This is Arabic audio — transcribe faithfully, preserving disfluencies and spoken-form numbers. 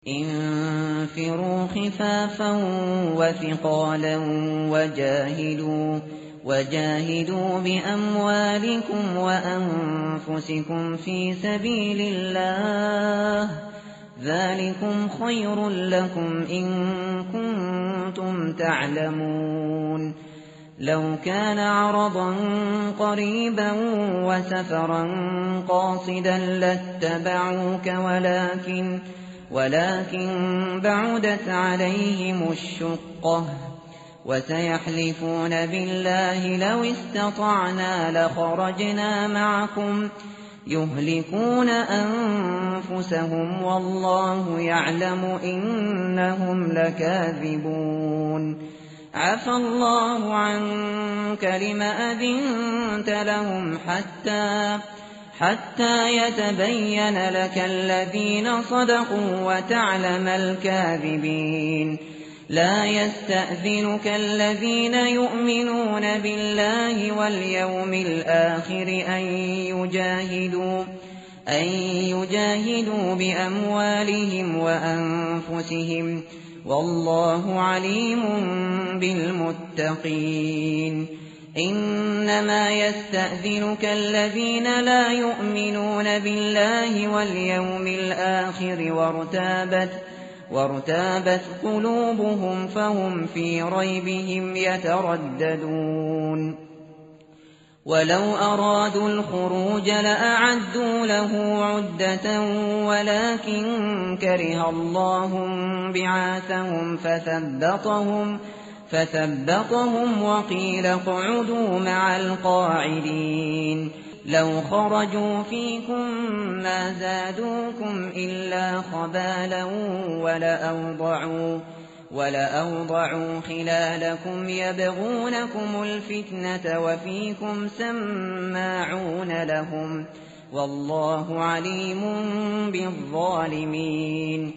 انفروا خفافا وثقالا وجاهدوا وجاهدوا بأموالكم وأنفسكم في سبيل الله ذلكم خير لكم إن كنتم تعلمون لو كان عرضا قريبا وسفرا قاصدا لاتبعوك ولكن ولكن بعدت عليهم الشقة وسيحلفون بالله لو استطعنا لخرجنا معكم يهلكون أنفسهم والله يعلم إنهم لكاذبون عفى الله عنك لم أذنت لهم حتى حتى يتبين لك الذين صدقوا وتعلم الكاذبين لا يستأذنك الذين يؤمنون بالله واليوم الآخر أن يجاهدوا أن يجاهدوا بأموالهم وأنفسهم والله عليم بالمتقين إنما يستأذنك الذين لا يؤمنون بالله واليوم الآخر وارتابت وارتابت قلوبهم فهم في ريبهم يترددون ولو أرادوا الخروج لأعدوا له عدة ولكن كره الله بعاثهم فثبطهم فثبطهم وقيل اقعدوا مع القاعدين لو خرجوا فيكم ما زادوكم إلا خبالا ولأوضعوا, ولأوضعوا خلالكم يبغونكم الفتنة وفيكم سماعون لهم والله عليم بالظالمين